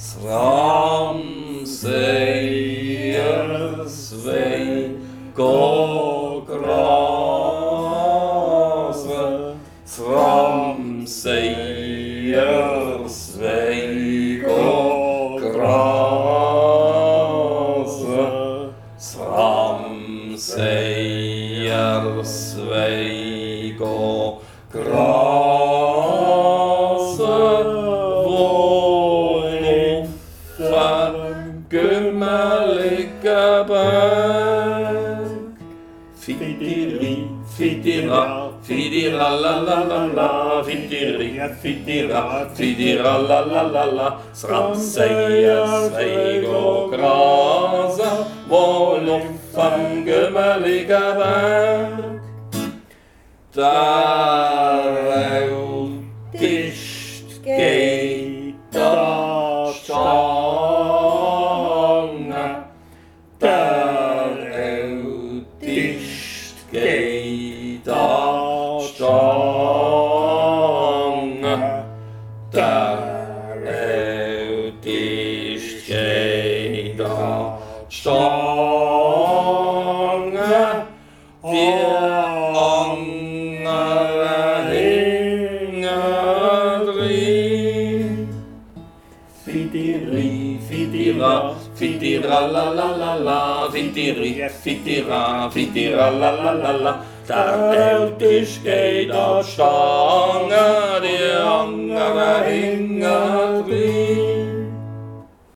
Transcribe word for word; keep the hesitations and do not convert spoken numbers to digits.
Sramseier, sveik og grase. Sramseier, sveik og grase. Sramseier, sveik og grase. Gummelige berg. Fittiri, fittira, fittira la la la la. Fittiri, fittira, fittira la la la la. Sramseier, sveik og grase. Våloffen gummelige berg. Der er jo disht geita stjåne. Der er jo disht geita stjåne. Der er jo disht geita stjåne. Fittira, fittira la la la la. Fittiri, fittira, fittira la la la la. Der er disht geita stjåne. De andre henger